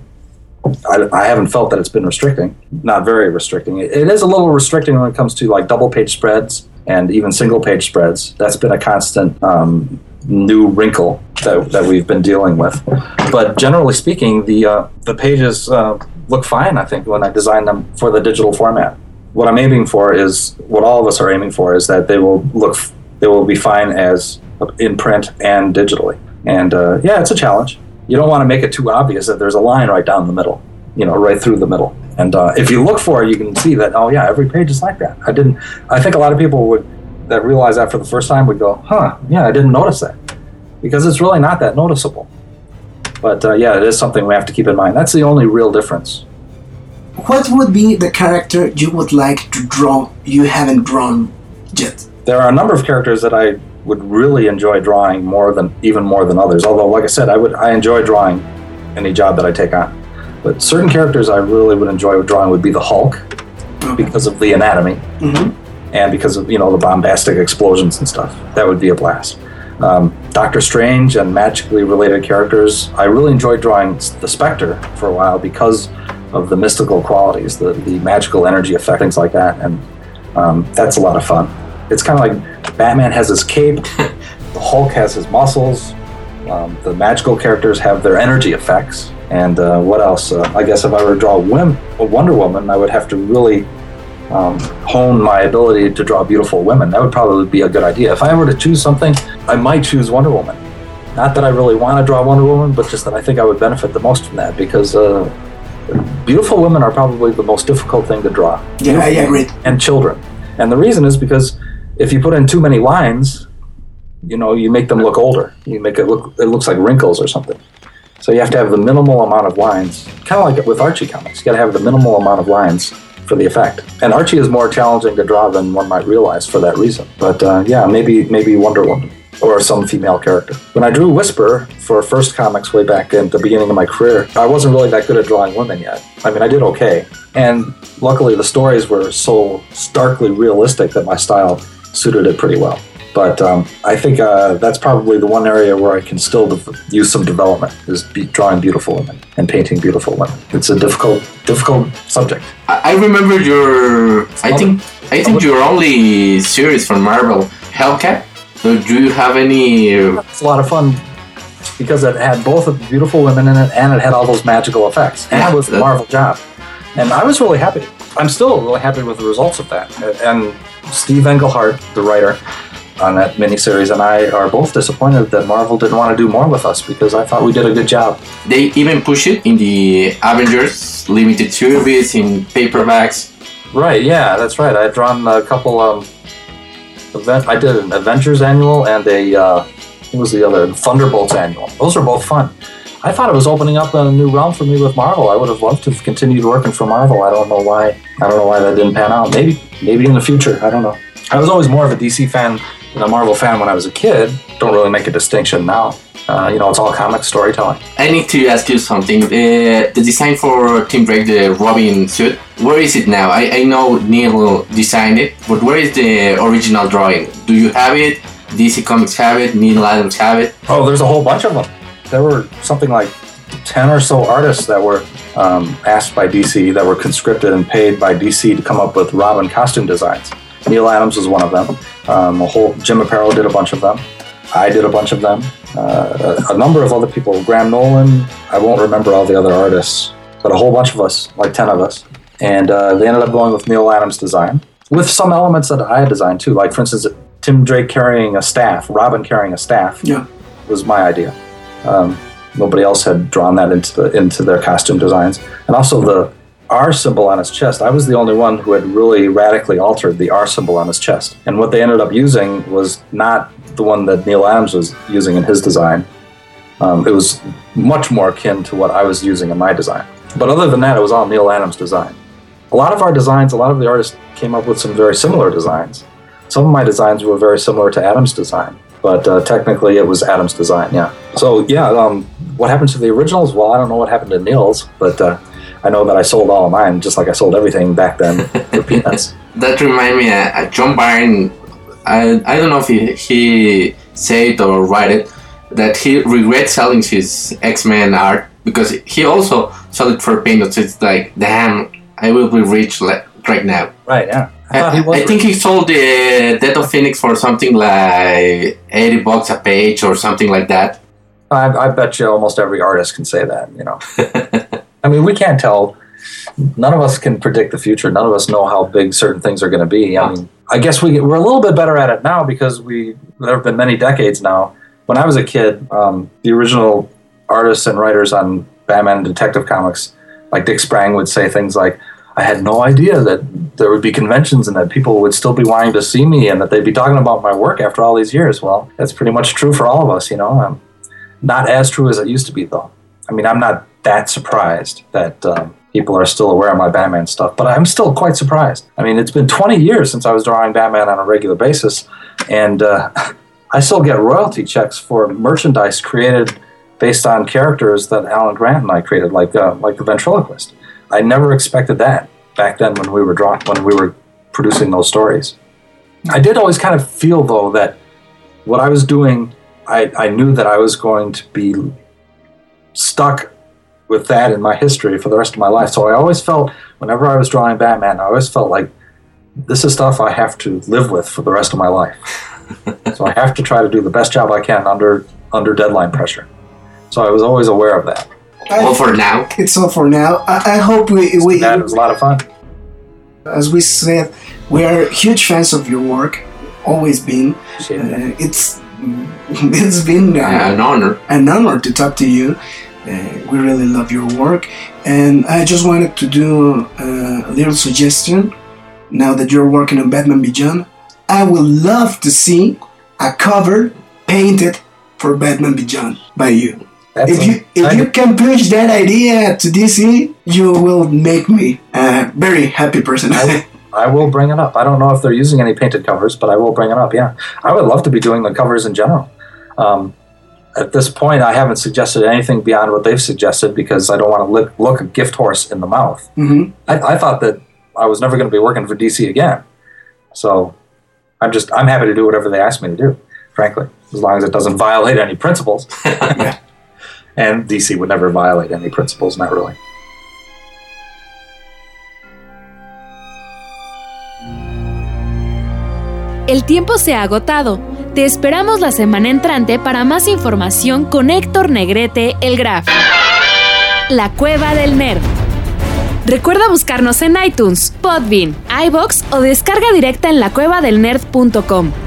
I, I haven't felt that it's been restricting, not very restricting. It, it is a little restricting when it comes to like double page spreads and even single page spreads. That's been a constant um, new wrinkle that, that we've been dealing with. But generally speaking, the uh, the pages uh, look fine, I think, when I design them for the digital format. What I'm aiming for is, what all of us are aiming for, is that they will look, they will be fine as in print and digitally. And uh, yeah, it's a challenge. You don't want to make it too obvious that there's a line right down the middle, you know, right through the middle. And uh, if you look for it, you can see that, oh yeah, every page is like that. I didn't, I think a lot of people would, that realize that for the first time would go, huh, yeah, I didn't notice that. Because it's really not that noticeable. But uh, yeah, it is something we have to keep in mind. That's the only real difference. What would be the character you would like to draw you haven't drawn yet? There are a number of characters that I would really enjoy drawing more than, even more than others. Although, like I said, I would I enjoy drawing any job that I take on. But certain characters I really would enjoy drawing would be the Hulk, okay. because of the anatomy, mm-hmm. and because of, you know, the bombastic explosions and stuff. That would be a blast. Um, Doctor Strange and magically related characters. I really enjoyed drawing the Spectre for a while because of the mystical qualities, the, the magical energy effect, things like that. And um, that's a lot of fun. It's kind of like Batman has his cape, the Hulk has his muscles, um, the magical characters have their energy effects. And uh, what else? Uh, I guess if I were to draw a Wonder Woman, I would have to really um, hone my ability to draw beautiful women. That would probably be a good idea. If I were to choose something, I might choose Wonder Woman. Not that I really want to draw Wonder Woman, but just that I think I would benefit the most from that, because uh, beautiful women are probably the most difficult thing to draw. Yeah, I agree. And children. And the reason is because if you put in too many lines, you know, you make them look older. You make it look, it looks like wrinkles or something. So you have to have the minimal amount of lines, kind of like with Archie comics. You got to have the minimal amount of lines for the effect. And Archie is more challenging to draw than one might realize for that reason. But uh, yeah, maybe maybe Wonder Woman or some female character. When I drew Whisper for First Comics way back in the beginning of my career, I wasn't really that good at drawing women yet. I mean, I did okay. And luckily the stories were so starkly realistic that my style suited it pretty well. But um, I think uh, that's probably the one area where I can still de- use some development, is be drawing beautiful women and painting beautiful women. It's a difficult, difficult subject. I, I remember your, I think, I think your only series from Marvel, Hellcat. So do you have any? It's a lot of fun because it had both of the beautiful women in it, and it had all those magical effects, and yeah, it was a Marvel job. And I was really happy. I'm still really happy with the results of that. And Steve Englehart, the writer on that miniseries, and I are both disappointed that Marvel didn't want to do more with us, because I thought we did a good job. They even push it in the Avengers limited series, in paperbacks. Right, yeah, that's right. I had drawn a couple, um, event, I did an Avengers annual and a uh, what was the other? Thunderbolts annual. Those are both fun. I thought it was opening up a new realm for me with Marvel. I would have loved to have continued working for Marvel. I don't know why. I don't know why that didn't pan out. Maybe, maybe in the future. I don't know. I was always more of a D C fan than a Marvel fan when I was a kid. Don't really make a distinction now. Uh, you know, it's all comic storytelling. I need to ask you something. Uh, the design for Tim Drake, the Robin suit, where is it now? I, I know Neil designed it, but where is the original drawing? Do you have it? D C Comics have it? Neil Adams have it? Oh, there's a whole bunch of them. There were something like ten or so artists that were um, asked by D C, that were conscripted and paid by D C to come up with Robin costume designs. Neil Adams was one of them. Um, a whole Jim Aparo did a bunch of them. I did a bunch of them. Uh, a, a number of other people. Graham Nolan. I won't remember all the other artists, but a whole bunch of us, like ten of us. And uh, they ended up going with Neil Adams' design, with some elements that I had designed too. Like, for instance, Tim Drake carrying a staff, Robin carrying a staff, Yeah. was my idea. Um, nobody else had drawn that into the, into their costume designs. And also the R symbol on his chest. I was the only one who had really radically altered the R symbol on his chest. And what they ended up using was not the one that Neil Adams was using in his design. Um, it was much more akin to what I was using in my design. But other than that, it was all Neil Adams' design. A lot of our designs, a lot of the artists came up with some very similar designs. Some of my designs were very similar to Adams' design. But uh, technically, it was Adams' design, yeah. So, yeah, um, what happened to the originals? Well, I don't know what happened to Neil's, but uh, I know that I sold all of mine, just like I sold everything back then for peanuts. That reminds me, uh, John Byrne, I, I don't know if he, he said it or write it, that he regrets selling his X-Men art because he also sold it for peanuts. It's like, damn, I will be rich like, right now. Right, yeah. I, I, I think he sold the Death of Phoenix for something like eighty bucks a page or something like that. I, I bet you almost every artist can say that, you know. I mean, we can't tell. None of us can predict the future. None of us know how big certain things are going to be. I mean, I guess we, we're a little bit better at it now because we there have been many decades now. When I was a kid, um, the original artists and writers on Batman and Detective Comics, like Dick Sprang, would say things like, I had no idea that there would be conventions and that people would still be wanting to see me and that they'd be talking about my work after all these years. Well, that's pretty much true for all of us, you know. Um, not as true as it used to be, though. I mean, I'm not that surprised that um, people are still aware of my Batman stuff, but I'm still quite surprised. I mean, it's been twenty years since I was drawing Batman on a regular basis, and uh, I still get royalty checks for merchandise created based on characters that Alan Grant and I created, like uh, like the Ventriloquist. I never expected that back then when we were drawing, when we were producing those stories. I did always kind of feel, though, that what I was doing, I, I knew that I was going to be stuck with that in my history for the rest of my life. So I always felt, whenever I was drawing Batman, I always felt like this is stuff I have to live with for the rest of my life. So I have to try to do the best job I can under under deadline pressure. So I was always aware of that. All for now. It's all for now. I, I hope we, we That was a lot of fun. As we said, we are huge fans of your work. Always been. Appreciate it. Uh, it's it's been uh, Uh, an honor. an honor to talk to you. Uh, we really love your work, and I just wanted to do uh, a little suggestion. Now that you're working on Batman Beyond, I would love to see a cover painted for Batman Beyond by you. That's If you if you can push that idea to D C, you will make me a very happy person. I, I will bring it up. I don't know if they're using any painted covers, but I will bring it up, yeah. I would love to be doing the covers in general. Um, at this point, I haven't suggested anything beyond what they've suggested because I don't want to look, look a gift horse in the mouth. Mm-hmm. I, I thought that I was never going to be working for D C again. So I'm just, I'm happy to do whatever they ask me to do, frankly, as long as it doesn't violate any principles. Yeah. And D C would never violate any principles, not really. El tiempo se ha agotado. Te esperamos la semana entrante para más información con Héctor Negrete, el Graf. La Cueva del Nerd. Recuerda buscarnos en iTunes, Podbean, iVoox o descarga directa en la cueva del nerd punto com.